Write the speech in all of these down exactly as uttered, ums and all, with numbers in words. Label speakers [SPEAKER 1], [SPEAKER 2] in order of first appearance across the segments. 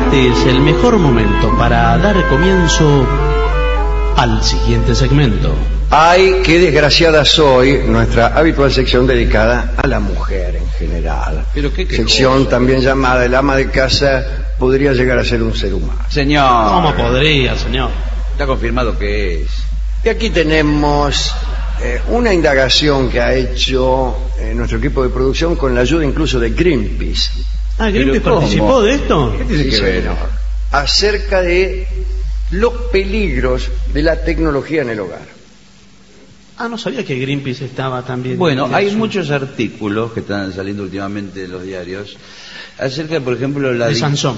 [SPEAKER 1] este es el mejor momento para dar comienzo al siguiente segmento.
[SPEAKER 2] Ay, qué desgraciada soy, nuestra habitual sección dedicada a la mujer en general.
[SPEAKER 3] Pero qué, qué
[SPEAKER 2] sección
[SPEAKER 3] cosa,
[SPEAKER 2] también llamada el ama de casa podría llegar a ser un ser humano.
[SPEAKER 3] Señor.
[SPEAKER 1] ¿Cómo podría, señor?
[SPEAKER 3] Está confirmado que es.
[SPEAKER 2] Y aquí tenemos eh, una indagación que ha hecho eh, nuestro equipo de producción con la ayuda incluso de Greenpeace.
[SPEAKER 1] Ah, ¿Greenpeace
[SPEAKER 3] ¿Pero
[SPEAKER 1] participó
[SPEAKER 3] cómo?
[SPEAKER 1] de esto?
[SPEAKER 3] ¿Qué tiene
[SPEAKER 2] Sí,
[SPEAKER 3] que ver?
[SPEAKER 2] señor. Acerca de los peligros de la tecnología en el hogar.
[SPEAKER 1] Ah, no sabía que Greenpeace estaba también.
[SPEAKER 3] Bueno,
[SPEAKER 1] en
[SPEAKER 3] hay
[SPEAKER 1] eso.
[SPEAKER 3] muchos artículos que están saliendo últimamente en los diarios acerca, por ejemplo, la
[SPEAKER 1] De
[SPEAKER 3] di-
[SPEAKER 1] Sansón.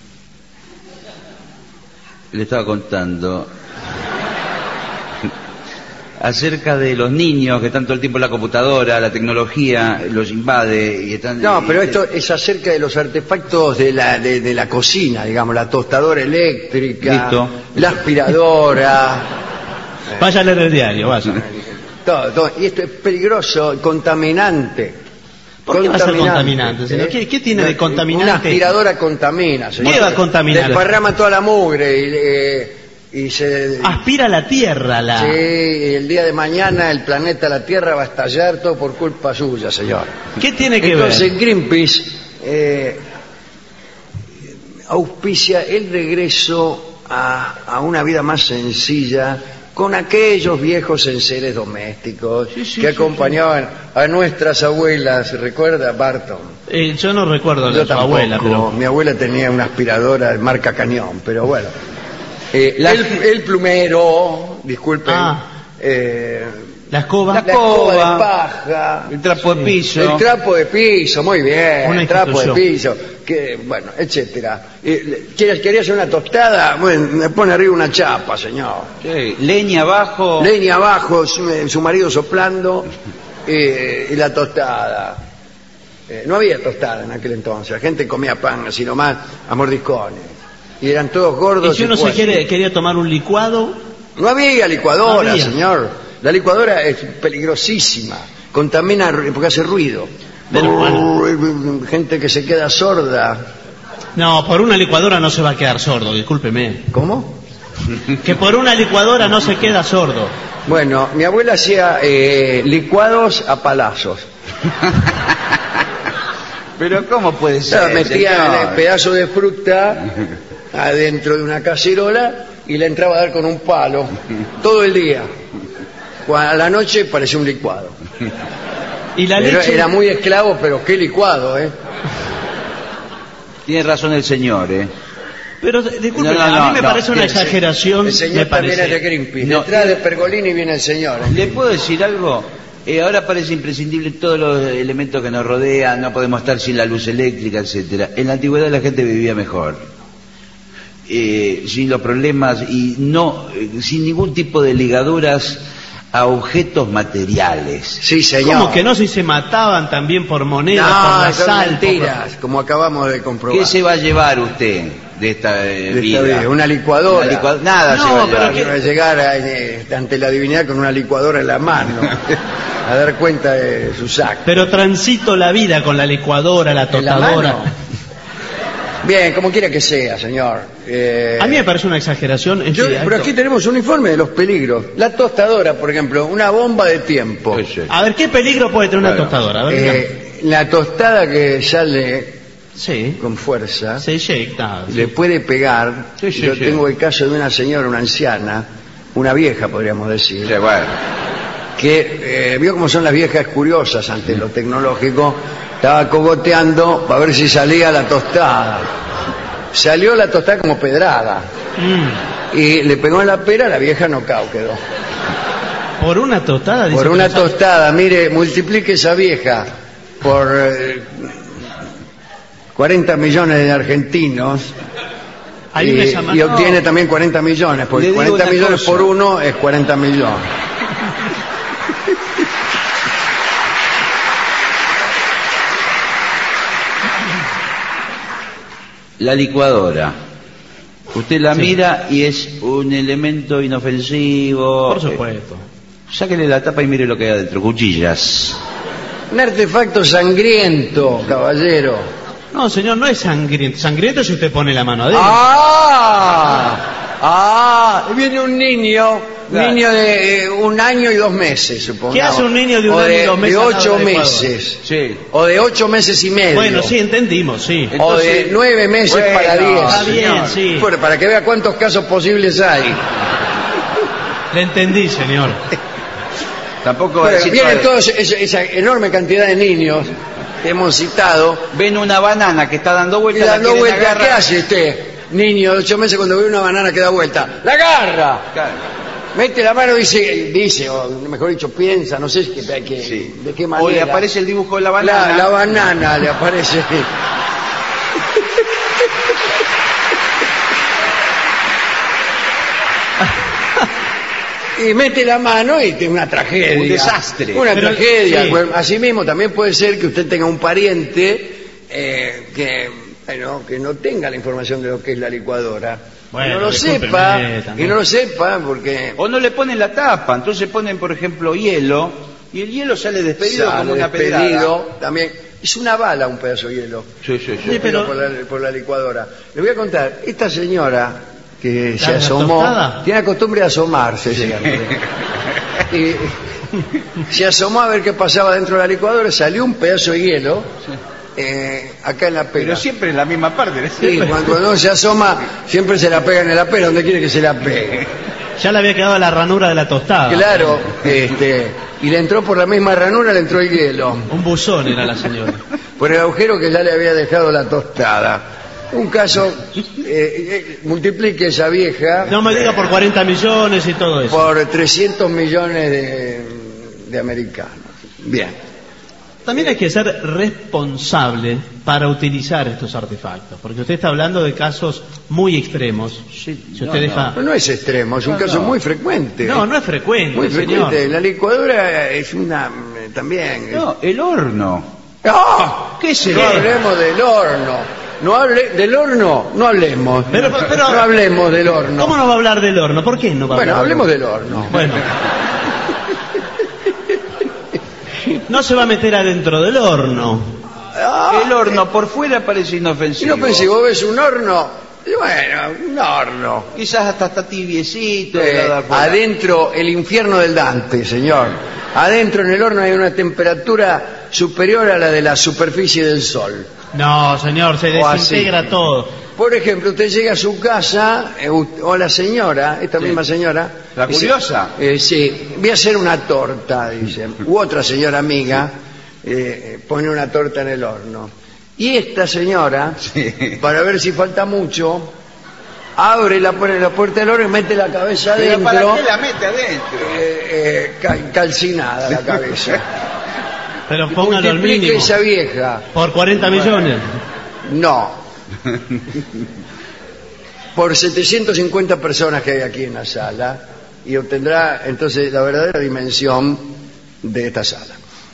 [SPEAKER 3] le estaba contando acerca de los niños que están todo el tiempo en la computadora, la tecnología los invade y están.
[SPEAKER 2] No, pero
[SPEAKER 3] y-
[SPEAKER 2] esto es acerca de los artefactos de la, de, de la cocina, digamos, la tostadora eléctrica,
[SPEAKER 3] Listo.
[SPEAKER 2] la aspiradora,
[SPEAKER 1] Vaya a leer el diario, vaya.
[SPEAKER 2] todo, todo. Y esto es peligroso, contaminante.
[SPEAKER 1] ¿Por qué va a ser contaminante, señor? ¿Qué- qué tiene de contaminante?
[SPEAKER 2] Una aspiradora contamina, señor.
[SPEAKER 1] ¿Qué va a contaminar?
[SPEAKER 2] Desparrama toda la mugre y, eh, y se...
[SPEAKER 1] Aspira la tierra, la...
[SPEAKER 2] Sí, y el día de mañana el planeta, la Tierra, va a estallar todo por culpa suya, señor.
[SPEAKER 1] ¿Qué tiene que
[SPEAKER 2] Entonces
[SPEAKER 1] ver?
[SPEAKER 2] Greenpeace eh, auspicia el regreso a, a una vida más sencilla con aquellos viejos enseres domésticos
[SPEAKER 1] Sí, sí,
[SPEAKER 2] que
[SPEAKER 1] sí,
[SPEAKER 2] acompañaban a nuestras abuelas. ¿Recuerda, Barton?
[SPEAKER 1] Eh, yo no recuerdo a
[SPEAKER 2] Yo
[SPEAKER 1] su
[SPEAKER 2] tampoco.
[SPEAKER 1] abuela, pero...
[SPEAKER 2] Mi abuela tenía una aspiradora de marca Cañón, pero bueno. Eh,
[SPEAKER 3] La-
[SPEAKER 2] el, el plumero, disculpen,
[SPEAKER 1] Ah.
[SPEAKER 2] eh,
[SPEAKER 1] La escoba.
[SPEAKER 2] la escoba
[SPEAKER 3] escoba,
[SPEAKER 2] de paja,
[SPEAKER 3] el trapo de piso.
[SPEAKER 2] el trapo de piso, muy bien,
[SPEAKER 1] Una
[SPEAKER 2] el trapo de
[SPEAKER 1] institución.
[SPEAKER 2] piso, que, bueno, etcétera. Eh, ¿Quieres, ¿Quería hacer una tostada? Bueno, me pone arriba una chapa, señor.
[SPEAKER 3] Sí, leña abajo.
[SPEAKER 2] Leña abajo, su, su marido soplando eh, y la tostada. Eh, no había tostada en aquel entonces, la gente comía pan así nomás a mordiscones. Y eran todos
[SPEAKER 1] Y
[SPEAKER 2] gordos.
[SPEAKER 1] si uno se
[SPEAKER 2] fuertes.
[SPEAKER 1] quiere, quería tomar un licuado,
[SPEAKER 2] No había licuadora,
[SPEAKER 1] No había.
[SPEAKER 2] señor. La licuadora es peligrosísima. Contamina ru- porque hace ruido.
[SPEAKER 1] Pero
[SPEAKER 2] Gente que se queda sorda.
[SPEAKER 1] no, por una licuadora no se va a quedar sordo, discúlpeme.
[SPEAKER 2] ¿Cómo?
[SPEAKER 1] Que por una licuadora no se queda sordo.
[SPEAKER 2] Bueno, mi abuela hacía eh, licuados a palazos.
[SPEAKER 3] Pero ¿cómo puede ser?
[SPEAKER 2] Claro, metía
[SPEAKER 3] señor?
[SPEAKER 2] el pedazo de fruta adentro de una cacerola y le entraba a dar con un palo todo el día. Cuando a la noche parecía un licuado.
[SPEAKER 1] Y la
[SPEAKER 2] Pero
[SPEAKER 1] leche...
[SPEAKER 2] era muy esclavo, pero qué licuado, ¿eh?
[SPEAKER 3] Tiene razón el señor, ¿eh?
[SPEAKER 1] Pero, disculpe,
[SPEAKER 3] No, no,
[SPEAKER 1] a mí
[SPEAKER 3] no,
[SPEAKER 1] me
[SPEAKER 3] no,
[SPEAKER 1] parece una
[SPEAKER 3] el se-
[SPEAKER 1] exageración,
[SPEAKER 2] El señor
[SPEAKER 1] me
[SPEAKER 2] también
[SPEAKER 1] parece.
[SPEAKER 2] es de Greenpeace.
[SPEAKER 3] No,
[SPEAKER 2] Detrás
[SPEAKER 3] y-
[SPEAKER 2] de Pergolini viene el señor, ¿eh?
[SPEAKER 3] ¿Le puedo decir algo? Eh, ahora parece imprescindible todos los elementos que nos rodean, no podemos estar sin la luz eléctrica, etcétera. En la antigüedad la gente vivía mejor, eh, sin los problemas y no, eh, sin ningún tipo de ligaduras a objetos materiales.
[SPEAKER 2] Sí, señor.
[SPEAKER 1] ¿Cómo que no? Si se mataban también por monedas, por
[SPEAKER 2] No,
[SPEAKER 1] la
[SPEAKER 2] son
[SPEAKER 1] sal,
[SPEAKER 2] mentiras, como acabamos de comprobar.
[SPEAKER 3] ¿Qué se va a llevar usted de esta eh,
[SPEAKER 2] De esta
[SPEAKER 3] vida?
[SPEAKER 2] vida? Una licuadora.
[SPEAKER 3] Una licua- Nada
[SPEAKER 1] No,
[SPEAKER 3] se va a
[SPEAKER 1] pero
[SPEAKER 3] llevar.
[SPEAKER 1] que-
[SPEAKER 2] Va a llegar a, eh, ante la divinidad con una licuadora en la mano a dar cuenta de sus actos.
[SPEAKER 1] Pero transito la vida con la licuadora, la
[SPEAKER 2] ¿En la
[SPEAKER 1] tostadora.
[SPEAKER 2] mano? Bien, como quiera que sea, señor. Eh,
[SPEAKER 1] A mí me parece una exageración. en
[SPEAKER 2] yo-
[SPEAKER 1] sí,
[SPEAKER 2] pero
[SPEAKER 1] esto-
[SPEAKER 2] aquí tenemos un informe de los peligros. La tostadora, por ejemplo, una bomba de tiempo.
[SPEAKER 3] Sí, sí.
[SPEAKER 1] A ver, ¿qué peligro puede tener una
[SPEAKER 3] Claro.
[SPEAKER 1] tostadora? A ver, dígame.
[SPEAKER 2] Eh, la tostada que sale
[SPEAKER 1] sí,
[SPEAKER 2] con fuerza
[SPEAKER 1] se eyecta.
[SPEAKER 2] le puede pegar.
[SPEAKER 3] Sí, sí,
[SPEAKER 2] Yo
[SPEAKER 3] sí.
[SPEAKER 2] tengo el caso de una señora, una anciana, una vieja podríamos decir,
[SPEAKER 3] Sí, bueno.
[SPEAKER 2] que eh, vio cómo son las viejas curiosas ante lo tecnológico, estaba cogoteando para ver si salía la tostada. Salió la tostada como pedrada
[SPEAKER 1] Mm,
[SPEAKER 2] y le pegó en la pera, la vieja nocao quedó.
[SPEAKER 1] por una tostada. dice
[SPEAKER 2] Por
[SPEAKER 1] que
[SPEAKER 2] una
[SPEAKER 1] no sabe-
[SPEAKER 2] tostada, mire, multiplique esa vieja por eh, cuarenta millones de argentinos
[SPEAKER 1] Hay
[SPEAKER 2] y,
[SPEAKER 1] una llamada-
[SPEAKER 2] y obtiene también cuarenta millones, porque
[SPEAKER 3] Le digo
[SPEAKER 2] cuarenta
[SPEAKER 3] una
[SPEAKER 2] millones
[SPEAKER 3] cosa.
[SPEAKER 2] por uno es cuarenta millones.
[SPEAKER 3] La licuadora. Usted la
[SPEAKER 1] Sí.
[SPEAKER 3] mira y es un elemento inofensivo.
[SPEAKER 1] Por supuesto.
[SPEAKER 3] Eh, sáquele la tapa y mire lo que hay adentro. Cuchillas.
[SPEAKER 2] Un artefacto sangriento, caballero.
[SPEAKER 1] No, señor, no es sangriento. Sangriento si usted pone la mano adentro.
[SPEAKER 2] ¡Ah! ¡Ah! Viene un niño,
[SPEAKER 3] Claro.
[SPEAKER 2] niño de eh, un año y dos meses, supongo.
[SPEAKER 1] ¿Qué hace un niño de un
[SPEAKER 2] o
[SPEAKER 1] año y dos meses
[SPEAKER 2] De
[SPEAKER 1] al lado
[SPEAKER 2] ocho
[SPEAKER 1] del Ecuador?
[SPEAKER 2] meses.
[SPEAKER 3] Sí.
[SPEAKER 2] O de ocho meses y medio.
[SPEAKER 1] Bueno, sí, entendimos, sí.
[SPEAKER 2] O de
[SPEAKER 3] Entonces,
[SPEAKER 2] nueve meses
[SPEAKER 3] bueno,
[SPEAKER 2] para diez.
[SPEAKER 1] Está bien,
[SPEAKER 3] señor.
[SPEAKER 1] sí.
[SPEAKER 2] Bueno, para que vea cuántos casos posibles hay.
[SPEAKER 1] Le entendí, señor.
[SPEAKER 3] Tampoco va a
[SPEAKER 2] Bueno,
[SPEAKER 3] decir
[SPEAKER 2] vienen
[SPEAKER 3] padre.
[SPEAKER 2] todos esa, esa enorme cantidad de niños que hemos citado.
[SPEAKER 3] Ven una banana que está dando
[SPEAKER 2] Y
[SPEAKER 3] vueltas. la
[SPEAKER 2] dando
[SPEAKER 3] quieren
[SPEAKER 2] vuelta, ¿qué
[SPEAKER 3] agarrar.
[SPEAKER 2] hace usted? Niño de ocho meses cuando ve una banana que da vuelta. ¡La agarra!
[SPEAKER 3] Claro.
[SPEAKER 2] Mete la mano y dice, dice, o mejor dicho, piensa, no sé qué, de qué,
[SPEAKER 3] Sí.
[SPEAKER 2] de qué manera.
[SPEAKER 3] O le aparece el dibujo de la banana.
[SPEAKER 2] La, la banana le aparece. Y mete la mano y tiene una tragedia.
[SPEAKER 3] Un desastre.
[SPEAKER 2] Una
[SPEAKER 1] Pero,
[SPEAKER 2] tragedia.
[SPEAKER 1] sí.
[SPEAKER 2] Bueno, asimismo, también puede ser que usted tenga un pariente eh, que, bueno, que no tenga la información de lo que es la licuadora.
[SPEAKER 1] Bueno,
[SPEAKER 2] que no lo
[SPEAKER 1] discúlpeme
[SPEAKER 2] sepa,
[SPEAKER 1] también.
[SPEAKER 2] que no lo sepa porque
[SPEAKER 3] O no le ponen la tapa. Entonces ponen, por ejemplo, hielo. Y el hielo sale despedido
[SPEAKER 2] sale
[SPEAKER 3] como una
[SPEAKER 2] despedido
[SPEAKER 3] pedrada.
[SPEAKER 2] también. Es una bala un pedazo de hielo.
[SPEAKER 3] Sí, sí, sí.
[SPEAKER 1] Sí, pero-
[SPEAKER 2] por, la, por la licuadora. Le voy a contar, esta señora que se
[SPEAKER 1] ¿La de la
[SPEAKER 2] asomó,
[SPEAKER 1] tostada?
[SPEAKER 2] tiene la costumbre de asomarse siempre. Y se asomó a ver qué pasaba dentro de la licuadora, salió un pedazo de hielo eh, acá en la pera.
[SPEAKER 3] Pero siempre en la misma parte. ¿no?
[SPEAKER 2] Sí, cuando uno se asoma, siempre se la pega en la pera, donde quiere que se la pegue.
[SPEAKER 1] Ya le había quedado la ranura de la tostada.
[SPEAKER 2] Claro, este, y le entró por la misma ranura, le entró el hielo.
[SPEAKER 1] Un buzón era la señora.
[SPEAKER 2] Por el agujero que ya le había dejado la tostada. Un caso, eh, eh, multiplique esa vieja
[SPEAKER 1] No me diga por cuarenta millones y todo eso.
[SPEAKER 2] por trescientos millones de, de americanos. Bien.
[SPEAKER 1] También hay que ser responsable para utilizar estos artefactos, porque usted está hablando de casos muy extremos.
[SPEAKER 3] Sí,
[SPEAKER 1] Si usted
[SPEAKER 3] no,
[SPEAKER 1] deja...
[SPEAKER 2] No, no es extremo, es un
[SPEAKER 3] No,
[SPEAKER 2] caso
[SPEAKER 3] no.
[SPEAKER 2] muy frecuente.
[SPEAKER 1] No, no es frecuente,
[SPEAKER 2] Muy frecuente.
[SPEAKER 1] señor.
[SPEAKER 2] La licuadora es una eh, también.
[SPEAKER 3] No, el horno.
[SPEAKER 2] ¡Ah!
[SPEAKER 3] ¿Qué es el
[SPEAKER 2] No
[SPEAKER 3] horno?
[SPEAKER 2] hablemos del horno. No hable del horno, no hablemos.
[SPEAKER 1] Pero- pero-
[SPEAKER 2] no hablemos del horno.
[SPEAKER 1] ¿Cómo no va a hablar del horno? ¿Por qué no va a
[SPEAKER 2] Bueno,
[SPEAKER 1] hablar
[SPEAKER 2] hablemos
[SPEAKER 1] del
[SPEAKER 2] del horno.
[SPEAKER 1] horno? Bueno. No se va a meter adentro del horno.
[SPEAKER 2] Ah,
[SPEAKER 3] El horno por fuera parece inofensivo.
[SPEAKER 2] y no pensé, vos ves un horno, y bueno, un horno.
[SPEAKER 3] Quizás hasta está tibiecito.
[SPEAKER 2] Eh,
[SPEAKER 3] nada por-
[SPEAKER 2] adentro, el infierno del Dante, señor. Adentro en el horno hay una temperatura superior a la de la superficie del sol.
[SPEAKER 1] No, señor, se
[SPEAKER 2] O así.
[SPEAKER 1] desintegra todo.
[SPEAKER 2] Por ejemplo, usted llega a su casa, eh, u- o la señora, esta
[SPEAKER 3] Sí.
[SPEAKER 2] misma señora.
[SPEAKER 3] ¿La
[SPEAKER 2] dice,
[SPEAKER 3] curiosa?
[SPEAKER 2] eh, sí, voy a hacer una torta, dice. U otra señora amiga eh, pone una torta en el horno. Y esta señora,
[SPEAKER 3] Sí.
[SPEAKER 2] para ver si falta mucho, abre la, pone la puerta del horno y mete la cabeza
[SPEAKER 3] Pero
[SPEAKER 2] adentro.
[SPEAKER 3] ¿para qué la mete adentro?
[SPEAKER 2] eh, eh, ca- calcinada la cabeza.
[SPEAKER 1] Pero póngalo al
[SPEAKER 2] Multiplique
[SPEAKER 1] mínimo.
[SPEAKER 2] esa vieja.
[SPEAKER 1] Por cuarenta millones.
[SPEAKER 2] No. Por setecientas cincuenta personas que hay aquí en la sala y obtendrá entonces la verdadera dimensión de esta sala.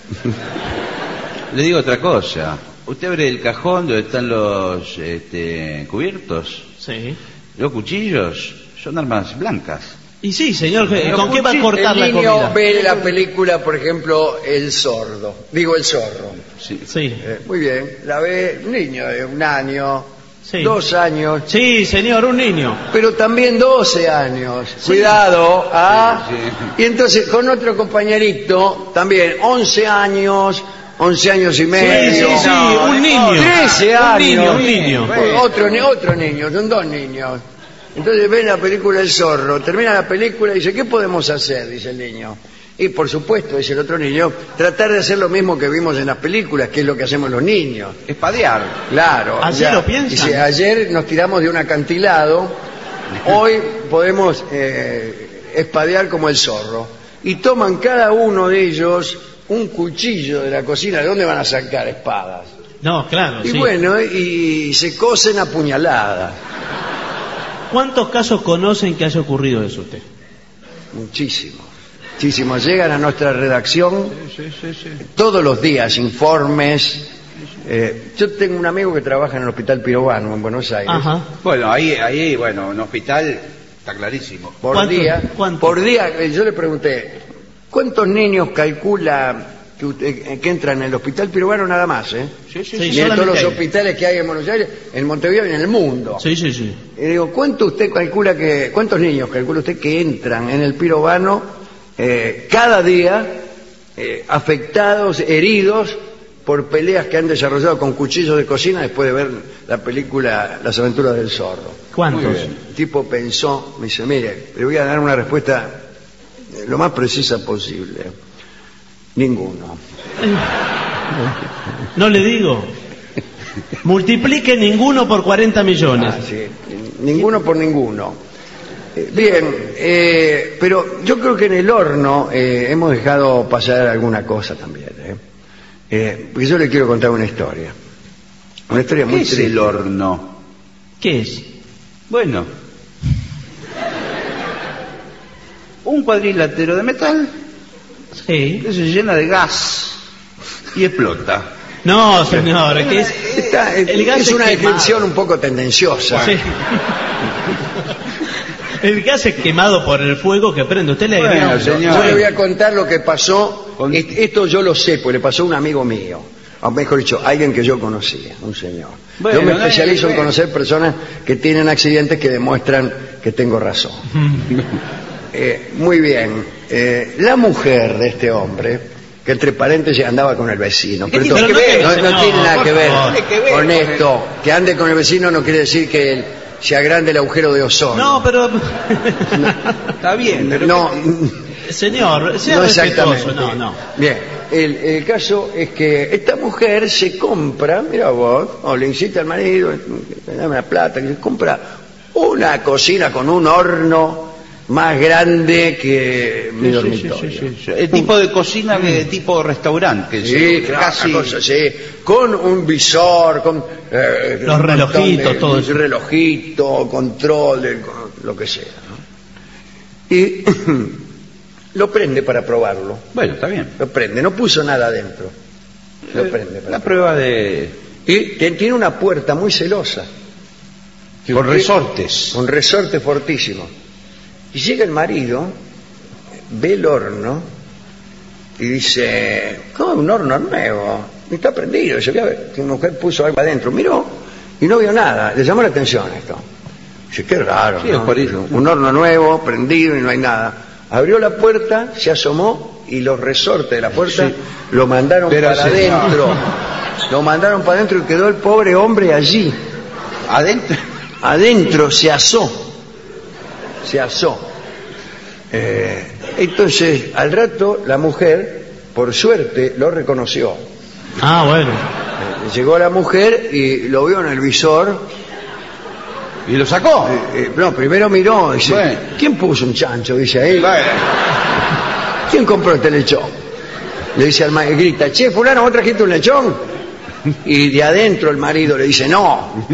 [SPEAKER 3] Le digo otra cosa. Usted abre el cajón donde están los este, cubiertos.
[SPEAKER 1] Sí.
[SPEAKER 3] Los cuchillos son armas blancas.
[SPEAKER 1] Y sí, señor,
[SPEAKER 3] Pero
[SPEAKER 1] ¿con qué va a
[SPEAKER 3] cuchi-
[SPEAKER 1] cortar
[SPEAKER 2] El
[SPEAKER 1] la
[SPEAKER 2] niño
[SPEAKER 1] comida?
[SPEAKER 2] ve la película, por ejemplo, El Sordo. Digo, El Zorro.
[SPEAKER 3] Sí.
[SPEAKER 1] Sí.
[SPEAKER 2] Eh, muy bien. La ve un niño de un año,
[SPEAKER 1] Sí.
[SPEAKER 2] dos años,
[SPEAKER 1] Sí, señor, un niño.
[SPEAKER 2] pero también doce años. Cuidado, ¿ah?
[SPEAKER 3] Sí,
[SPEAKER 2] Y entonces con otro compañerito, también once años, once años y
[SPEAKER 1] Sí,
[SPEAKER 2] medio.
[SPEAKER 1] sí, sí,
[SPEAKER 3] no,
[SPEAKER 1] un
[SPEAKER 3] no,
[SPEAKER 1] niño.
[SPEAKER 2] trece
[SPEAKER 1] Un
[SPEAKER 2] años.
[SPEAKER 1] niño, un niño.
[SPEAKER 3] Bueno.
[SPEAKER 2] Otro, ni- otro niño, son dos niños. Entonces ven la película El Zorro, termina la película y dice, ¿qué podemos hacer? Dice el niño. Y por supuesto, dice el otro niño, tratar de hacer lo mismo que vimos en las películas, que es lo que hacemos los niños.
[SPEAKER 3] Espadear.
[SPEAKER 2] Claro.
[SPEAKER 1] ¿Así
[SPEAKER 2] ya.
[SPEAKER 1] lo piensan?
[SPEAKER 2] Dice, ayer nos tiramos de un acantilado, hoy podemos eh, espadear como el zorro. Y toman cada uno de ellos un cuchillo de la cocina. ¿De dónde van a sacar espadas?
[SPEAKER 1] No, claro,
[SPEAKER 2] Y
[SPEAKER 1] sí.
[SPEAKER 2] bueno, y se cosen a puñaladas.
[SPEAKER 1] ¿Cuántos casos conocen que haya ocurrido eso usted?
[SPEAKER 2] Muchísimos. Muchísimos. Llegan a nuestra redacción
[SPEAKER 3] Sí, sí, sí.
[SPEAKER 2] todos los días informes. Eh, yo tengo un amigo que trabaja en el Hospital Pirovano, en Buenos Aires.
[SPEAKER 1] Ajá.
[SPEAKER 3] Bueno, ahí, ahí, bueno, un hospital está clarísimo.
[SPEAKER 2] Por
[SPEAKER 1] ¿Cuánto?
[SPEAKER 2] día,
[SPEAKER 1] ¿Cuánto?
[SPEAKER 2] por día, eh, yo le pregunté, ¿cuántos niños calcula que, usted, que entran en el hospital peruano nada más, ¿eh?
[SPEAKER 3] Sí, sí,
[SPEAKER 1] Sí,
[SPEAKER 3] sí.
[SPEAKER 2] Ni en todos los
[SPEAKER 1] ahí.
[SPEAKER 2] hospitales que hay en Buenos Aires, en Montevideo y en el mundo.
[SPEAKER 1] Sí, sí, sí.
[SPEAKER 2] Y digo, ¿cuánto usted calcula que, cuántos niños calcula usted que entran en el Pirovano eh, cada día eh, afectados, heridos por peleas que han desarrollado con cuchillos de cocina después de ver la película Las aventuras del zorro?
[SPEAKER 1] ¿Cuántos?
[SPEAKER 3] Muy bien.
[SPEAKER 2] El tipo pensó, me dice, mire, le voy a dar una respuesta eh, lo más precisa posible. Ninguno.
[SPEAKER 1] No le digo. Multiplique ninguno por cuarenta millones.
[SPEAKER 2] Ah, sí. Ninguno por ninguno. Eh, Bien, eh, pero yo creo que en el horno eh, hemos dejado pasar alguna cosa también. ¿eh? Eh, porque yo le quiero contar una historia. Una historia muy
[SPEAKER 3] ¿Qué es
[SPEAKER 2] triste.
[SPEAKER 3] el horno?
[SPEAKER 1] ¿Qué es?
[SPEAKER 3] Bueno, un cuadrilátero de metal
[SPEAKER 1] Sí.
[SPEAKER 3] que se llena de gas y explota.
[SPEAKER 1] No, señor, que es...
[SPEAKER 2] Esta, eh,
[SPEAKER 1] el gas
[SPEAKER 2] es una
[SPEAKER 1] quemado.
[SPEAKER 2] descripción un poco tendenciosa.
[SPEAKER 1] Sí. El gas es quemado por el fuego que prende. Usted le
[SPEAKER 3] Bueno,
[SPEAKER 1] agrega un-
[SPEAKER 3] señor.
[SPEAKER 2] Yo le voy a contar lo que pasó.
[SPEAKER 3] Con-
[SPEAKER 2] Est- Esto yo lo sé, porque le pasó a un amigo mío. O mejor dicho, alguien que yo conocía, un señor.
[SPEAKER 3] Bueno,
[SPEAKER 2] yo me
[SPEAKER 3] no hay
[SPEAKER 2] especializo
[SPEAKER 3] que
[SPEAKER 2] en
[SPEAKER 3] ver.
[SPEAKER 2] conocer personas que tienen accidentes que demuestran que tengo razón. Eh, muy bien. Eh, la mujer de este hombre, que entre paréntesis andaba con el vecino.
[SPEAKER 3] ¿Qué
[SPEAKER 2] Pero
[SPEAKER 3] tiene
[SPEAKER 2] esto-
[SPEAKER 3] que ver?
[SPEAKER 2] no, no
[SPEAKER 1] No,
[SPEAKER 2] tiene nada
[SPEAKER 1] por
[SPEAKER 2] que ver,
[SPEAKER 1] favor.
[SPEAKER 3] Tiene que ver
[SPEAKER 2] con
[SPEAKER 3] con
[SPEAKER 2] esto. Que ande con el vecino no quiere decir que él se agrande el agujero de ozono.
[SPEAKER 1] No, pero...
[SPEAKER 3] Está bien, pero
[SPEAKER 2] no,
[SPEAKER 1] Señor, sea
[SPEAKER 2] no
[SPEAKER 1] respetuoso.
[SPEAKER 2] exactamente.
[SPEAKER 1] No, no.
[SPEAKER 2] Bien, el, el caso es que esta mujer se compra, mira vos, o le incita al marido, dame la plata, que se compra una cocina con un horno más grande que mi
[SPEAKER 3] Sí, sí,
[SPEAKER 2] dormitorio.
[SPEAKER 3] sí, sí, sí. El tipo de cocina de tipo restaurante, que
[SPEAKER 2] Sí,
[SPEAKER 3] se-
[SPEAKER 2] claro,
[SPEAKER 3] casi
[SPEAKER 2] una cosa así, con un visor, con eh,
[SPEAKER 1] Los
[SPEAKER 2] un montón
[SPEAKER 1] relojitos,
[SPEAKER 2] de-
[SPEAKER 1] todo eso.
[SPEAKER 2] relojito, control, de- lo que sea. ¿no? Y lo prende para probarlo.
[SPEAKER 3] bueno, está bien.
[SPEAKER 2] Lo prende, no puso nada adentro. Lo prende. para
[SPEAKER 3] La prueba de
[SPEAKER 2] Y te- tiene una puerta muy celosa.
[SPEAKER 3] con
[SPEAKER 2] usted-
[SPEAKER 3] resortes.
[SPEAKER 2] Un resorte fortísimo. Y llega el marido, ve el horno y dice, ¿cómo un horno nuevo? Y está prendido. Dice, voy a ver, que una mujer puso algo adentro. Miró y no vio nada. Le llamó la atención esto. Dice, qué raro,
[SPEAKER 3] Sí,
[SPEAKER 2] ¿no?
[SPEAKER 3] es por eso.
[SPEAKER 2] Un horno nuevo, prendido y no hay nada. Abrió la puerta, se asomó y los resortes de la puerta
[SPEAKER 3] Sí.
[SPEAKER 2] lo mandaron
[SPEAKER 3] Pero
[SPEAKER 2] para
[SPEAKER 3] señor.
[SPEAKER 2] adentro. Lo mandaron para adentro y quedó el pobre hombre allí.
[SPEAKER 3] Adentro.
[SPEAKER 2] Adentro se asó. Se asó. Eh, entonces, al rato, la mujer, por suerte, lo reconoció.
[SPEAKER 1] Ah, bueno.
[SPEAKER 2] Eh, llegó la mujer y lo vio en el visor.
[SPEAKER 3] Y lo sacó.
[SPEAKER 2] Eh, eh, no, primero miró, dice,
[SPEAKER 3] Bueno.
[SPEAKER 2] ¿quién puso un chancho? Dice ahí.
[SPEAKER 3] Bueno,
[SPEAKER 2] ¿Quién compró este lechón? Le dice al marido, grita, che, fulano, ¿vos trajiste un lechón? Y de adentro el marido le dice, no.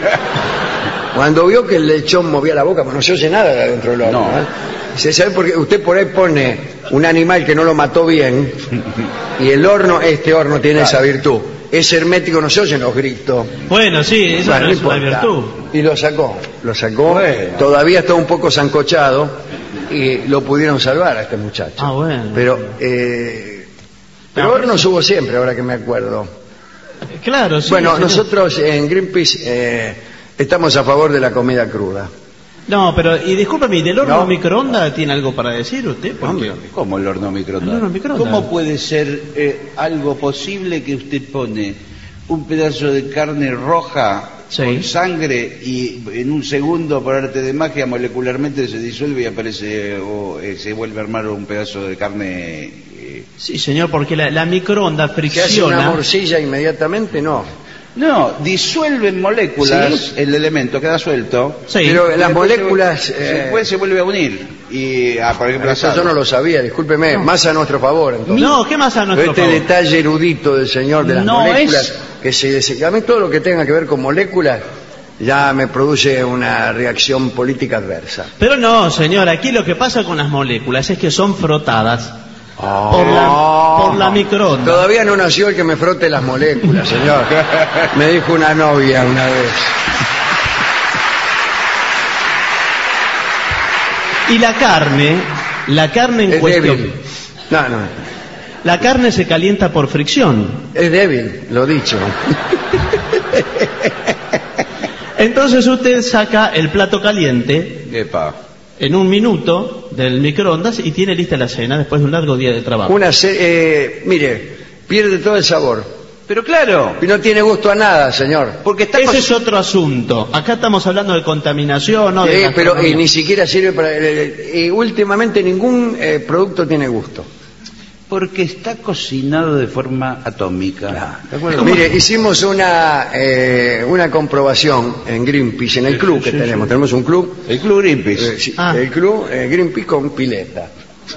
[SPEAKER 2] Cuando vio que el lechón movía la boca, pues no se oye nada de adentro del horno.
[SPEAKER 3] No.
[SPEAKER 2] ¿eh? Dice, ¿sabe por qué? Usted por ahí pone un animal que no lo mató bien y el horno, este horno tiene esa virtud. Es hermético, no se oyen los gritos.
[SPEAKER 1] Bueno, sí, eso
[SPEAKER 2] Bueno,
[SPEAKER 1] no es una
[SPEAKER 2] importa.
[SPEAKER 1] virtud.
[SPEAKER 2] Y lo sacó, lo sacó.
[SPEAKER 3] Bueno.
[SPEAKER 2] Todavía está un poco zancochado y lo pudieron salvar a este muchacho.
[SPEAKER 1] Ah, bueno.
[SPEAKER 2] Pero, eh, pero
[SPEAKER 1] No,
[SPEAKER 2] hornos hubo siempre, ahora que me acuerdo.
[SPEAKER 1] Claro, sí.
[SPEAKER 2] bueno,
[SPEAKER 1] señor.
[SPEAKER 2] nosotros en Greenpeace eh, estamos a favor de la comida cruda.
[SPEAKER 1] No, pero, y discúlpame, ¿y del horno
[SPEAKER 2] No.
[SPEAKER 1] microondas tiene algo para decir usted? Porque...
[SPEAKER 3] ¿cómo el horno microondas?
[SPEAKER 1] El horno microondas.
[SPEAKER 3] ¿Cómo puede ser eh, algo posible que usted pone un pedazo de carne roja
[SPEAKER 1] Sí.
[SPEAKER 3] con sangre y en un segundo, por arte de magia, molecularmente se disuelve y aparece o eh, se vuelve a armar un pedazo de carne? eh,
[SPEAKER 1] Sí, señor, porque la, la microondas
[SPEAKER 2] ¿Se hace una
[SPEAKER 1] fricciona.
[SPEAKER 2] morcilla inmediatamente? No.
[SPEAKER 3] No, disuelven moléculas,
[SPEAKER 2] ¿Sí?
[SPEAKER 3] el elemento queda suelto.
[SPEAKER 1] Sí.
[SPEAKER 2] Pero
[SPEAKER 3] Y
[SPEAKER 2] las
[SPEAKER 3] después
[SPEAKER 2] moléculas...
[SPEAKER 3] se,
[SPEAKER 2] eh,
[SPEAKER 3] después se vuelve a unir. Y, ah, por ejemplo,
[SPEAKER 2] eso
[SPEAKER 3] asado.
[SPEAKER 2] yo no lo sabía, discúlpeme, más a nuestro favor entonces.
[SPEAKER 1] No, ¿qué más a nuestro
[SPEAKER 2] este
[SPEAKER 1] favor?
[SPEAKER 2] detalle erudito del señor de las
[SPEAKER 3] No
[SPEAKER 2] moléculas,
[SPEAKER 3] es-
[SPEAKER 2] que se dese- a mí todo lo que tenga que ver con moléculas ya me produce una reacción política adversa.
[SPEAKER 1] Pero no, señor, aquí lo que pasa con las moléculas es que son frotadas
[SPEAKER 2] Ah.
[SPEAKER 1] por la, por la microondas.
[SPEAKER 2] Todavía no nació el que me frote las moléculas, señor. Me dijo una novia una vez.
[SPEAKER 1] Y la carne, la carne en
[SPEAKER 2] Es
[SPEAKER 1] cuestión.
[SPEAKER 2] débil. No, no.
[SPEAKER 1] La carne se calienta por fricción.
[SPEAKER 2] Es débil, lo dicho.
[SPEAKER 1] Entonces usted saca el plato caliente
[SPEAKER 3] Epa.
[SPEAKER 1] en un minuto del microondas y tiene lista la cena después de un largo día de trabajo.
[SPEAKER 2] Una se- eh, mire, pierde todo el sabor.
[SPEAKER 3] Pero claro,
[SPEAKER 2] Y no tiene gusto a nada, señor.
[SPEAKER 3] porque está
[SPEAKER 1] Ese
[SPEAKER 3] cos-
[SPEAKER 1] es otro asunto. Acá estamos hablando de contaminación, no de
[SPEAKER 2] Eh, pero
[SPEAKER 1] gastronomía.
[SPEAKER 2] eh, ni siquiera sirve para... eh, eh, últimamente ningún eh, producto tiene gusto.
[SPEAKER 3] porque está cocinado de forma atómica. ¿De acuerdo?
[SPEAKER 2] Mire, hicimos una eh, una comprobación en Greenpeace, en el club que
[SPEAKER 3] sí,
[SPEAKER 2] tenemos.
[SPEAKER 3] sí.
[SPEAKER 2] Tenemos un club,
[SPEAKER 3] El Club Greenpeace.
[SPEAKER 2] eh, sí,
[SPEAKER 1] Ah.
[SPEAKER 2] el club eh, Greenpeace con pileta.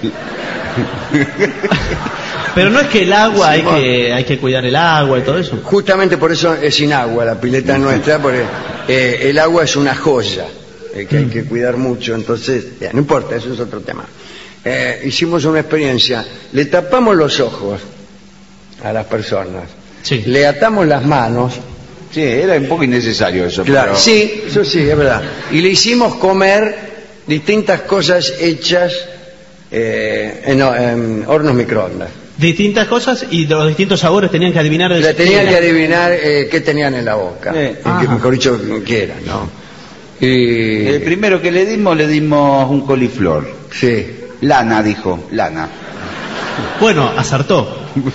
[SPEAKER 1] Pero no es que el agua, hay
[SPEAKER 2] Simón.
[SPEAKER 1] que, hay que cuidar el agua y todo eso.
[SPEAKER 2] Justamente por eso es sin agua la pileta nuestra, porque eh, el agua es una joya eh, que hay que cuidar mucho, entonces, ya, no importa, eso es otro tema. Eh, hicimos una experiencia, le tapamos los ojos a las personas,
[SPEAKER 1] Sí.
[SPEAKER 2] le atamos las manos,
[SPEAKER 3] Sí, era un poco innecesario eso.
[SPEAKER 2] claro,
[SPEAKER 3] pero-
[SPEAKER 2] sí, eso sí, es verdad, y le hicimos comer distintas cosas hechas eh, en, en hornos microondas.
[SPEAKER 1] Distintas cosas y de los distintos sabores tenían que adivinar el
[SPEAKER 2] Le tenían que adivinar eh, qué tenían en la boca,
[SPEAKER 3] Eh,
[SPEAKER 2] eh, que,
[SPEAKER 1] ajá.
[SPEAKER 2] mejor dicho, qué era, ¿no? Y,
[SPEAKER 3] El primero que le dimos, le dimos un coliflor.
[SPEAKER 2] sí,
[SPEAKER 3] Lana, dijo, lana.
[SPEAKER 1] Bueno, acertó.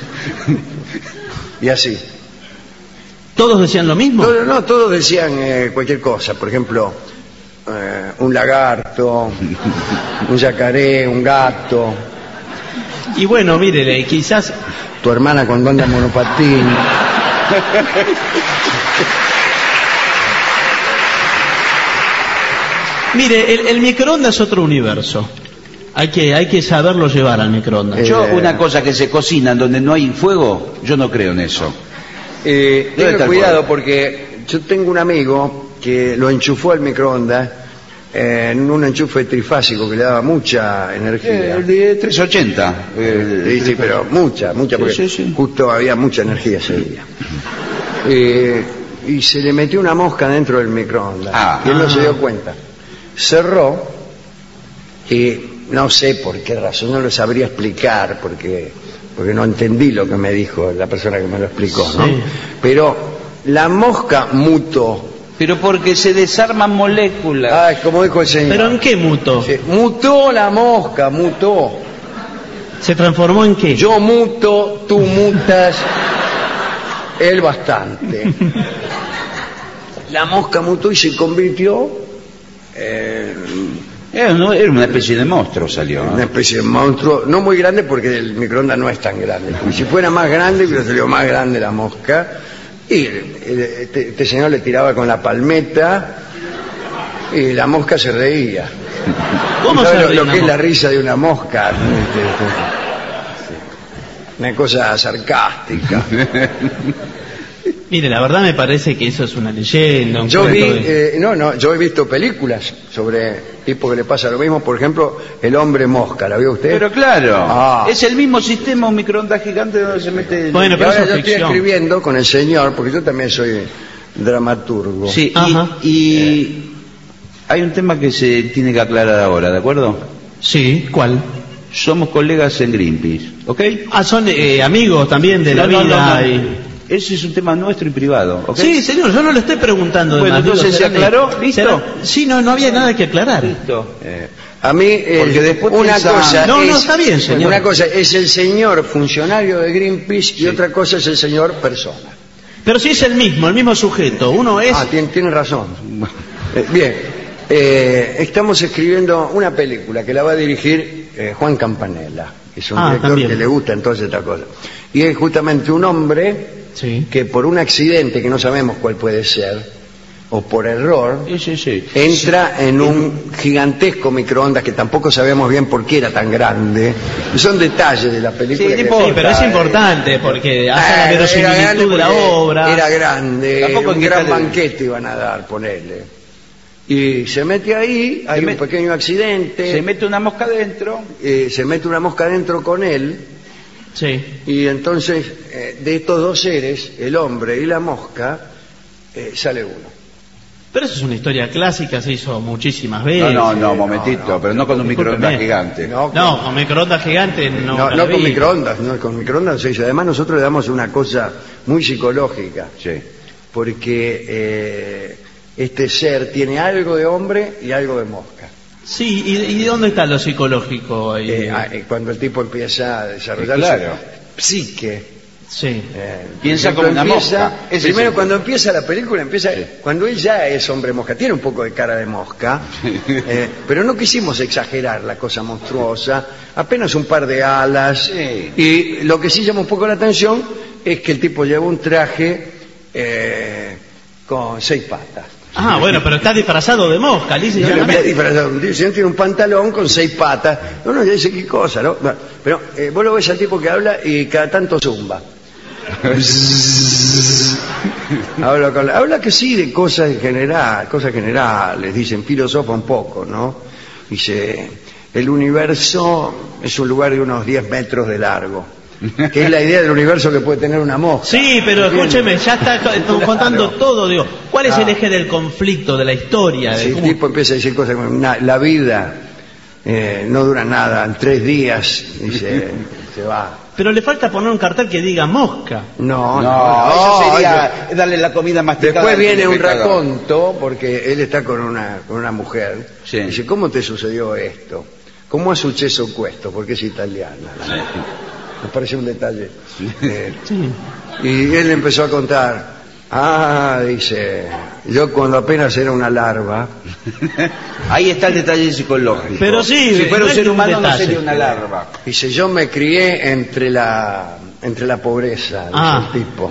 [SPEAKER 2] y así.
[SPEAKER 1] ¿Todos decían lo mismo?
[SPEAKER 2] Todo- no, todos decían eh, cualquier cosa, por ejemplo, eh, un lagarto, un yacaré, un gato,
[SPEAKER 1] Y bueno, mire, quizás...
[SPEAKER 2] tu hermana cuando anda en monopatín.
[SPEAKER 1] Mire, el, el microondas es otro universo. Hay que, hay que saberlo llevar al microondas.
[SPEAKER 2] Eh,
[SPEAKER 3] Yo, una cosa que se cocina en donde no hay fuego, yo no creo en eso.
[SPEAKER 2] Eh,
[SPEAKER 3] ¿Dónde está
[SPEAKER 2] tenga
[SPEAKER 3] el
[SPEAKER 2] cuidado
[SPEAKER 3] fuego?
[SPEAKER 2] porque yo tengo un amigo que lo enchufó al microondas eh, en un enchufe trifásico que le daba mucha energía.
[SPEAKER 3] El de trescientos ochenta.
[SPEAKER 2] Sí, sí, pero mucha, mucha,
[SPEAKER 3] Sí,
[SPEAKER 2] porque
[SPEAKER 3] sí, sí.
[SPEAKER 2] justo había mucha energía ese día. Eh, y se le metió una mosca dentro del microondas.
[SPEAKER 3] Ah.
[SPEAKER 2] y él no se
[SPEAKER 1] Ah.
[SPEAKER 2] dio cuenta. Cerró y no sé por qué razón, no lo sabría explicar porque, porque no entendí lo que me dijo la persona que me lo explicó, ¿no?
[SPEAKER 1] Sí.
[SPEAKER 2] Pero la mosca mutó.
[SPEAKER 3] Pero porque se desarman moléculas.
[SPEAKER 2] Ay, como dijo el señor.
[SPEAKER 1] ¿Pero en qué mutó?
[SPEAKER 2] Sí, mutó la mosca, mutó.
[SPEAKER 1] ¿Se transformó en qué?
[SPEAKER 2] Yo muto, tú mutas, él bastante. La mosca mutó y se convirtió en
[SPEAKER 3] Era una, era una especie de monstruo, salió. ¿no?
[SPEAKER 2] una especie de monstruo, no muy grande porque el microondas no es tan grande. Porque si fuera más grande, hubiera salido más grande la mosca. Y eh, este, este señor le tiraba con la palmeta y la mosca se reía.
[SPEAKER 1] ¿Cómo
[SPEAKER 2] ¿Sabe
[SPEAKER 1] se
[SPEAKER 2] lo,
[SPEAKER 1] ríe
[SPEAKER 2] lo
[SPEAKER 1] una
[SPEAKER 2] que es la
[SPEAKER 1] mosca?
[SPEAKER 2] risa de una mosca? Este, este, Una cosa sarcástica.
[SPEAKER 1] Mire, la verdad me parece que eso es una leyenda. Un
[SPEAKER 2] Yo vi,
[SPEAKER 1] cuento de-
[SPEAKER 2] eh, no, no, yo he visto películas sobre tipos que le pasa lo mismo. Por ejemplo, El hombre mosca, ¿la vio usted?
[SPEAKER 3] Pero claro,
[SPEAKER 2] Ah.
[SPEAKER 3] es el mismo sistema, un microondas gigante donde se mete... el-
[SPEAKER 1] Bueno,
[SPEAKER 2] Y
[SPEAKER 1] pero
[SPEAKER 2] ahora
[SPEAKER 1] eso
[SPEAKER 2] yo
[SPEAKER 1] es
[SPEAKER 2] estoy
[SPEAKER 1] ficción.
[SPEAKER 2] escribiendo con el señor, porque yo también soy dramaturgo.
[SPEAKER 3] Sí,
[SPEAKER 1] Ajá.
[SPEAKER 3] y, y hay un tema que se tiene que aclarar ahora, ¿de acuerdo?
[SPEAKER 1] Sí, ¿cuál?
[SPEAKER 3] Somos colegas en Greenpeace, ¿ok?
[SPEAKER 1] Ah, son eh, amigos también de la
[SPEAKER 3] No, no,
[SPEAKER 1] vida.
[SPEAKER 3] no, no.
[SPEAKER 1] y-
[SPEAKER 3] Ese es un tema nuestro y privado, ¿ok?
[SPEAKER 1] Sí, señor, yo no le estoy preguntando. de
[SPEAKER 3] Bueno,
[SPEAKER 1] más, digo,
[SPEAKER 3] entonces, ¿se
[SPEAKER 1] serán de-
[SPEAKER 3] aclaró? ¿Listo?
[SPEAKER 1] serán- Sí, no, no había nada que aclarar.
[SPEAKER 3] Listo.
[SPEAKER 2] Eh, a mí, eh,
[SPEAKER 3] Porque después
[SPEAKER 2] una
[SPEAKER 3] piensan-
[SPEAKER 2] cosa
[SPEAKER 1] No,
[SPEAKER 2] es,
[SPEAKER 1] no, está bien, señor.
[SPEAKER 2] Una cosa es el señor funcionario de Greenpeace y otra cosa es el señor persona.
[SPEAKER 1] Pero sí es el mismo, el mismo sujeto. Uno es...
[SPEAKER 2] Ah, tiene, tiene razón. Eh, bien, eh, estamos escribiendo una película que la va a dirigir eh, Juan Campanella, que es un
[SPEAKER 1] Ah,
[SPEAKER 2] director
[SPEAKER 1] también.
[SPEAKER 2] que le gusta entonces esta cosa. Y es justamente un hombre
[SPEAKER 1] Sí.
[SPEAKER 2] que por un accidente que no sabemos cuál puede ser, o por error,
[SPEAKER 3] Sí, sí, sí.
[SPEAKER 2] entra en un gigantesco microondas que tampoco sabemos bien por qué era tan grande. Son detalles de la película.
[SPEAKER 3] Sí,
[SPEAKER 2] que-
[SPEAKER 3] no
[SPEAKER 1] Sí, pero es importante porque hace la
[SPEAKER 2] Eh, era
[SPEAKER 1] verosimilitud
[SPEAKER 2] grande
[SPEAKER 1] de la
[SPEAKER 2] porque
[SPEAKER 1] obra.
[SPEAKER 2] Era grande,
[SPEAKER 3] Tampoco hay
[SPEAKER 2] un
[SPEAKER 3] que
[SPEAKER 2] gran
[SPEAKER 3] estar-
[SPEAKER 2] banquete iban a dar, ponerle. Y se mete ahí, hay
[SPEAKER 3] Se
[SPEAKER 2] un
[SPEAKER 3] met-
[SPEAKER 2] pequeño accidente,
[SPEAKER 3] Se mete una mosca dentro.
[SPEAKER 2] eh, se mete una mosca dentro con él,
[SPEAKER 1] Sí.
[SPEAKER 2] y entonces eh, de estos dos seres, el hombre y la mosca, eh, sale uno.
[SPEAKER 1] Pero eso es una historia clásica, se hizo muchísimas veces.
[SPEAKER 3] No, no, no, momentito, no, no, pero no con un microondas gigante.
[SPEAKER 2] No, con,
[SPEAKER 1] no, con microondas gigante no.
[SPEAKER 2] No, no con microondas, no, con microondas se hizo. Además nosotros le damos una cosa muy psicológica.
[SPEAKER 3] Sí.
[SPEAKER 2] Porque eh, este ser tiene algo de hombre y algo de mosca.
[SPEAKER 1] Sí, ¿y, y dónde está lo psicológico ahí?
[SPEAKER 2] Eh, eh, cuando el tipo empieza a desarrollar
[SPEAKER 3] claro.
[SPEAKER 2] su psique.
[SPEAKER 1] Sí.
[SPEAKER 2] Eh,
[SPEAKER 3] Piensa como una
[SPEAKER 2] empieza,
[SPEAKER 3] mosca. Ese
[SPEAKER 2] primero,
[SPEAKER 3] es
[SPEAKER 2] cuando empieza la película, empieza
[SPEAKER 3] sí.
[SPEAKER 2] cuando él ya es hombre mosca, tiene un poco de cara de mosca, eh, pero no quisimos exagerar la cosa monstruosa, apenas un par de alas,
[SPEAKER 3] sí.
[SPEAKER 2] Y lo que sí llama un poco la atención es que el tipo lleva un traje eh, con seis patas.
[SPEAKER 1] Ah, bueno, pero está disfrazado de mosca, Lice.
[SPEAKER 2] No, no, disfrazado. Un tío tiene un pantalón con seis patas. Uno ya dice qué cosa, ¿no? Bueno, pero eh, vos lo ves al tipo que habla y cada tanto zumba. habla, con, habla que sí de cosas en general, cosas generales, dicen, filosofa un poco, ¿no? Dice, el universo es un lugar de unos diez metros de largo, que es la idea del universo que puede tener una mosca.
[SPEAKER 1] Sí, pero escúcheme, ya está contando
[SPEAKER 2] Claro.
[SPEAKER 1] todo, digo, ¿cuál es
[SPEAKER 2] Ah.
[SPEAKER 1] el eje del conflicto, de la historia?
[SPEAKER 2] Si
[SPEAKER 1] De
[SPEAKER 2] el
[SPEAKER 1] cómo-
[SPEAKER 2] tipo empieza a decir cosas como, "Na- la vida eh, no dura nada, en tres días, dice, se va.
[SPEAKER 1] Pero le falta poner un cartel que diga mosca.
[SPEAKER 2] No,
[SPEAKER 3] No,
[SPEAKER 2] no,
[SPEAKER 3] eso
[SPEAKER 2] no,
[SPEAKER 3] sería darle la comida masticada.
[SPEAKER 2] Después
[SPEAKER 3] al
[SPEAKER 2] viene un
[SPEAKER 3] pescador.
[SPEAKER 2] raconto, porque él está con una, con una mujer.
[SPEAKER 3] Sí.
[SPEAKER 2] Dice, ¿cómo te sucedió esto? ¿Cómo ha successo questo? Porque es italiana. Me parece un detalle. Eh,
[SPEAKER 1] Sí.
[SPEAKER 2] y él empezó a contar. Ah, dice, yo cuando apenas era una larva,
[SPEAKER 3] Ahí está el detalle psicológico.
[SPEAKER 1] Pero sí,
[SPEAKER 3] si fuera
[SPEAKER 1] no
[SPEAKER 3] un
[SPEAKER 1] es
[SPEAKER 3] ser
[SPEAKER 1] un
[SPEAKER 3] humano no
[SPEAKER 1] detalle.
[SPEAKER 3] sería una larva.
[SPEAKER 2] dice, yo me crié entre la, entre la pobreza, dice
[SPEAKER 1] Ah.
[SPEAKER 2] el tipo.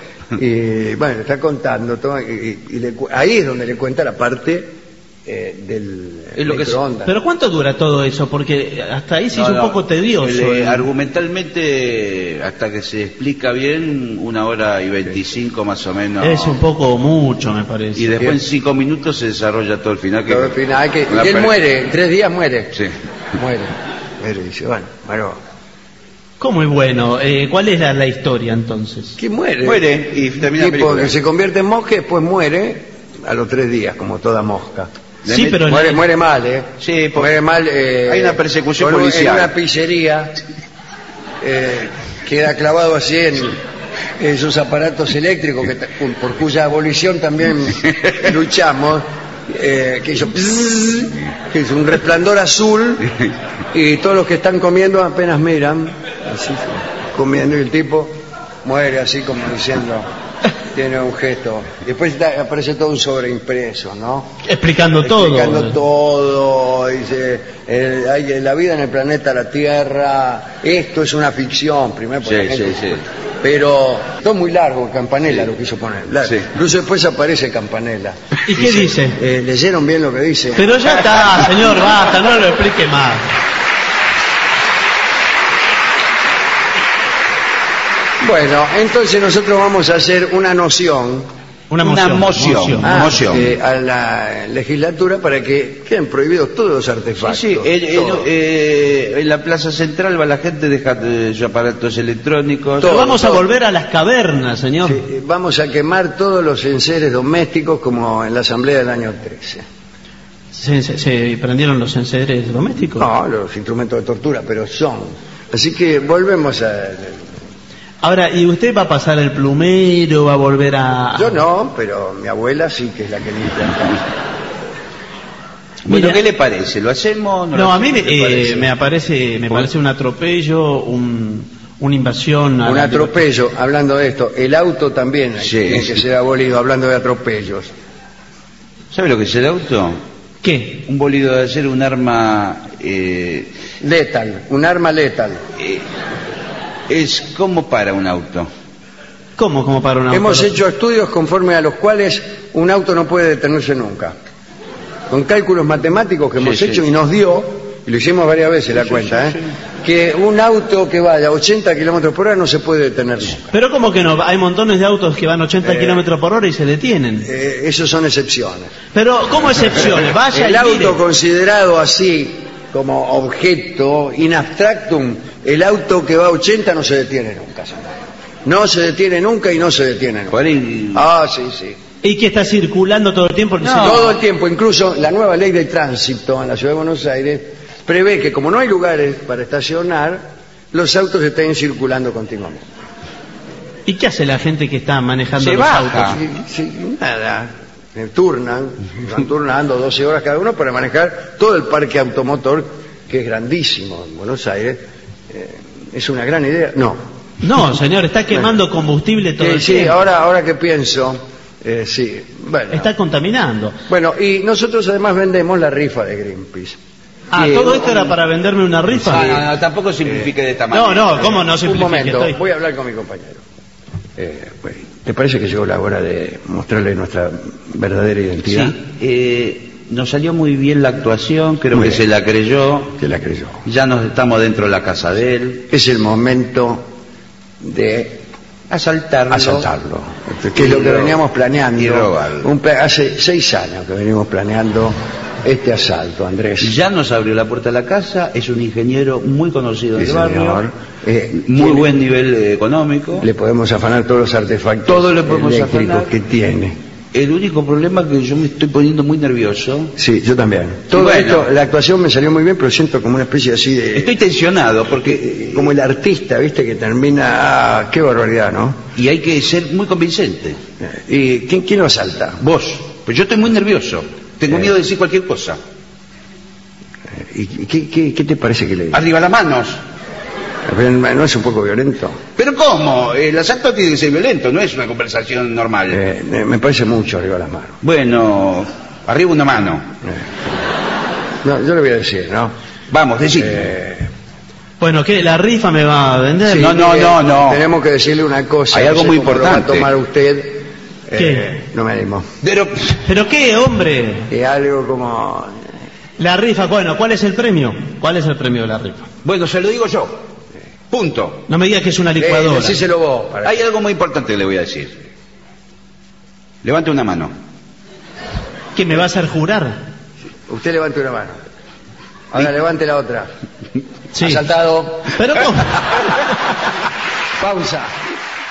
[SPEAKER 2] Y bueno, está contando todo, y, y le cu- ahí es donde le cuenta la parte eh, del
[SPEAKER 3] Es lo que es-
[SPEAKER 2] microondas.
[SPEAKER 1] Pero ¿cuánto dura todo eso? Porque hasta ahí se
[SPEAKER 3] No,
[SPEAKER 1] hizo
[SPEAKER 3] no,
[SPEAKER 1] un poco tedioso.
[SPEAKER 3] le-
[SPEAKER 1] el-
[SPEAKER 3] argumentalmente, hasta que se explica bien, una hora y veinticinco más o menos.
[SPEAKER 1] Es un poco mucho, me parece.
[SPEAKER 3] Y después en cinco minutos se desarrolla todo el final. Que
[SPEAKER 2] Todo el final, que,
[SPEAKER 3] una
[SPEAKER 2] y él
[SPEAKER 3] pare-
[SPEAKER 2] muere, en tres días muere.
[SPEAKER 3] Sí.
[SPEAKER 2] Muere. Muere, dice, bueno, bueno,
[SPEAKER 1] ¿Cómo es bueno? Eh, ¿Cuál es la, la historia entonces?
[SPEAKER 2] ¿quién muere?
[SPEAKER 3] Muere y termina la
[SPEAKER 2] Tipo
[SPEAKER 3] película.
[SPEAKER 2] que se convierte en mosca y después muere a los tres días, como toda mosca.
[SPEAKER 3] Le
[SPEAKER 1] Sí,
[SPEAKER 3] met-
[SPEAKER 1] pero
[SPEAKER 2] Muere,
[SPEAKER 1] la-
[SPEAKER 2] muere mal, ¿eh?
[SPEAKER 3] Sí, por-
[SPEAKER 2] muere mal. eh,
[SPEAKER 3] hay una persecución
[SPEAKER 2] con un-
[SPEAKER 3] policial.
[SPEAKER 2] En una pizzería eh, queda clavado así en esos aparatos eléctricos que, ta- por cuya abolición también luchamos. Eh, que hizo pzzz, que es un resplandor azul y todos los que están comiendo apenas miran así, comiendo, y el tipo muere así como diciendo, tiene un gesto. Después está- aparece todo un sobreimpreso, ¿no?
[SPEAKER 1] Explicando todo.
[SPEAKER 2] Explicando todo, dice, eh, hay la vida en el planeta la Tierra, esto es una ficción, primero por
[SPEAKER 3] Sí,
[SPEAKER 2] la gente-
[SPEAKER 3] sí, sí.
[SPEAKER 2] pero todo muy largo, Campanella lo quiso poner. La-
[SPEAKER 3] Sí.
[SPEAKER 2] Incluso después aparece Campanella.
[SPEAKER 1] ¿Y qué dice?
[SPEAKER 2] eh, ¿Leyeron bien lo que dice?
[SPEAKER 1] Pero ya está, señor, basta, no lo explique más.
[SPEAKER 2] Bueno, entonces nosotros vamos a hacer una noción
[SPEAKER 1] Una
[SPEAKER 3] Una
[SPEAKER 1] moción.
[SPEAKER 3] moción.
[SPEAKER 2] ah,
[SPEAKER 3] Moción.
[SPEAKER 2] eh, a la legislatura para que queden prohibidos todos los
[SPEAKER 3] Sí,
[SPEAKER 2] artefactos.
[SPEAKER 3] sí, el- el-
[SPEAKER 2] todo.
[SPEAKER 3] eh, en la plaza central va la gente, deja eh, sus aparatos electrónicos.
[SPEAKER 1] Pero
[SPEAKER 2] Todo,
[SPEAKER 1] vamos a
[SPEAKER 2] todo.
[SPEAKER 1] volver a las cavernas, señor.
[SPEAKER 2] Sí, eh, vamos a quemar todos los enseres domésticos como en la asamblea del año trece.
[SPEAKER 1] ¿Se, se- se prendieron los enseres domésticos?
[SPEAKER 2] No, los instrumentos de tortura, pero son. Así que volvemos a...
[SPEAKER 1] Ahora, ¿y usted va a pasar el plumero, va a volver a...?
[SPEAKER 2] Yo no, pero mi abuela sí que es la que limpia acá.
[SPEAKER 3] Bueno,
[SPEAKER 1] Mira-
[SPEAKER 3] ¿qué le parece? ¿Lo hacemos?
[SPEAKER 1] No,
[SPEAKER 3] lo
[SPEAKER 1] a mí me,
[SPEAKER 3] hacemos? ¿Qué le
[SPEAKER 1] eh,
[SPEAKER 3] parece?
[SPEAKER 1] me aparece, me
[SPEAKER 3] ¿Por?
[SPEAKER 1] parece un atropello, un, una invasión. a
[SPEAKER 2] Un
[SPEAKER 1] la-
[SPEAKER 2] atropello, hablando de esto. El auto también
[SPEAKER 3] Sí.
[SPEAKER 2] tiene que ser abolido, hablando de atropellos.
[SPEAKER 3] ¿Sabe lo que es el auto?
[SPEAKER 1] ¿Qué?
[SPEAKER 3] Un bolido de acero, un arma... eh,
[SPEAKER 2] Letal, un arma letal.
[SPEAKER 3] eh, es como para un auto.
[SPEAKER 1] ¿Cómo, como para una
[SPEAKER 2] Hemos hecho estudios conforme a los cuales un auto no puede detenerse nunca. Con cálculos matemáticos que
[SPEAKER 3] Sí,
[SPEAKER 2] hemos
[SPEAKER 3] sí.
[SPEAKER 2] hecho y nos dio, y lo hicimos varias veces la cuenta, ¿eh? que un auto que vaya a ochenta kilómetros por hora no se puede detener nunca.
[SPEAKER 1] Pero como que no, hay montones de autos que van ochenta
[SPEAKER 2] Eh.
[SPEAKER 1] kilómetros por hora y se detienen.
[SPEAKER 2] Eh, esos son excepciones.
[SPEAKER 1] Pero, ¿cómo excepciones? Vaya
[SPEAKER 2] El
[SPEAKER 1] y
[SPEAKER 2] auto
[SPEAKER 1] mire.
[SPEAKER 2] considerado así como objeto in abstractum, el auto que va a ochenta no se detiene nunca, señor. No se detiene nunca y no se detiene nunca.
[SPEAKER 3] Por ahí-
[SPEAKER 2] Ah, sí, sí.
[SPEAKER 1] Y que está circulando todo el tiempo.
[SPEAKER 2] No. Todo el tiempo, incluso la nueva ley de tránsito en la Ciudad de Buenos Aires prevé que como no hay lugares para estacionar, los autos estén circulando continuamente.
[SPEAKER 1] ¿Y qué hace la gente que está manejando
[SPEAKER 3] Se
[SPEAKER 1] los
[SPEAKER 3] baja.
[SPEAKER 1] autos?
[SPEAKER 2] Sí, sí, nada, eh, turnan, van turnando doce horas cada uno para manejar todo el parque automotor, que es grandísimo en Buenos Aires. Eh, ¿Es una gran idea? No.
[SPEAKER 1] No, señor, está quemando combustible todo
[SPEAKER 2] Eh,
[SPEAKER 1] el
[SPEAKER 2] sí,
[SPEAKER 1] tiempo.
[SPEAKER 2] ahora, ahora que pienso, eh, sí, bueno.
[SPEAKER 1] Está contaminando.
[SPEAKER 2] Bueno, y nosotros además vendemos la rifa de Greenpeace.
[SPEAKER 1] Ah,
[SPEAKER 2] Sí,
[SPEAKER 1] ¿todo esto era para venderme una rifa?
[SPEAKER 3] No, no, no, tampoco simplifique de esta manera.
[SPEAKER 1] No, no, ¿cómo no
[SPEAKER 2] Un
[SPEAKER 1] simplifique?
[SPEAKER 2] momento,
[SPEAKER 1] Estoy-
[SPEAKER 2] voy a hablar con mi compañero. Eh, pues, ¿te parece que llegó la hora de mostrarle nuestra verdadera identidad?
[SPEAKER 3] Sí, eh, nos salió muy bien la actuación, creo
[SPEAKER 2] Muy
[SPEAKER 3] que
[SPEAKER 2] bien.
[SPEAKER 3] se la creyó.
[SPEAKER 2] Que la creyó.
[SPEAKER 3] Ya nos estamos dentro de la casa de él.
[SPEAKER 2] Es el momento de
[SPEAKER 3] Asaltarlo.
[SPEAKER 2] asaltarlo, que es lo
[SPEAKER 3] Y
[SPEAKER 2] que
[SPEAKER 3] ro-
[SPEAKER 2] veníamos planeando.
[SPEAKER 3] y robarlo.
[SPEAKER 2] Un pe- hace seis años que venimos planeando este asalto, Andrés.
[SPEAKER 3] Ya nos abrió la puerta de la casa, es un ingeniero muy conocido
[SPEAKER 2] Sí,
[SPEAKER 3] del barrio,
[SPEAKER 2] señor. Eh,
[SPEAKER 3] muy
[SPEAKER 2] tiene-
[SPEAKER 3] buen nivel eh, económico.
[SPEAKER 2] Le podemos afanar todos los artefactos
[SPEAKER 3] Todo le podemos
[SPEAKER 2] eléctricos
[SPEAKER 3] afanar.
[SPEAKER 2] que tiene.
[SPEAKER 3] El único problema es que yo me estoy poniendo muy nervioso.
[SPEAKER 2] Sí, yo también. Todo
[SPEAKER 3] Bueno.
[SPEAKER 2] esto, la actuación me salió muy bien, pero siento como una especie así de...
[SPEAKER 3] Estoy tensionado porque...
[SPEAKER 2] como el artista, ¿viste? Que termina... Ah, qué barbaridad, ¿no?
[SPEAKER 3] Y hay que ser muy convincente.
[SPEAKER 2] ¿Y quién, quién lo asalta?
[SPEAKER 3] Vos. Pues yo estoy muy nervioso. Tengo
[SPEAKER 2] Eh.
[SPEAKER 3] miedo de decir cualquier cosa.
[SPEAKER 2] ¿Y qué, qué, qué te parece que le diga?
[SPEAKER 3] Arriba las manos.
[SPEAKER 2] ¿No es un poco violento?
[SPEAKER 3] ¿Pero cómo? El asalto tiene que ser violento, no es una conversación normal.
[SPEAKER 2] Eh, eh, me parece mucho arriba las manos.
[SPEAKER 3] Bueno, arriba una mano.
[SPEAKER 2] No, yo le voy a decir, ¿no?
[SPEAKER 3] Vamos, decí.
[SPEAKER 2] Eh,
[SPEAKER 1] Bueno, ¿qué? ¿La rifa me va a vender?
[SPEAKER 2] sí,
[SPEAKER 3] no, no,
[SPEAKER 2] eh,
[SPEAKER 3] no, no.
[SPEAKER 2] Tenemos que decirle una cosa.
[SPEAKER 3] Hay
[SPEAKER 2] no
[SPEAKER 3] algo
[SPEAKER 2] sé
[SPEAKER 3] muy
[SPEAKER 2] cómo lo va
[SPEAKER 3] importante.
[SPEAKER 2] a tomar usted. Eh,
[SPEAKER 1] ¿Qué?
[SPEAKER 2] No me animo.
[SPEAKER 3] Pero,
[SPEAKER 1] ¿Pero qué, hombre?
[SPEAKER 2] Es algo como...
[SPEAKER 1] La rifa, bueno, ¿cuál es el premio? ¿Cuál es el premio de la rifa?
[SPEAKER 3] bueno, se lo digo yo. Punto.
[SPEAKER 1] No me digas que es una
[SPEAKER 2] Eh,
[SPEAKER 1] licuadora.
[SPEAKER 2] decíselo vos. para-
[SPEAKER 3] Hay algo muy importante que le voy a decir. Levante una mano.
[SPEAKER 1] ¿Que me va a hacer jurar?
[SPEAKER 2] Usted levante una mano. Ahora levante la otra.
[SPEAKER 1] Sí.
[SPEAKER 2] Asaltado.
[SPEAKER 1] ¿Pero cómo?
[SPEAKER 2] Pausa.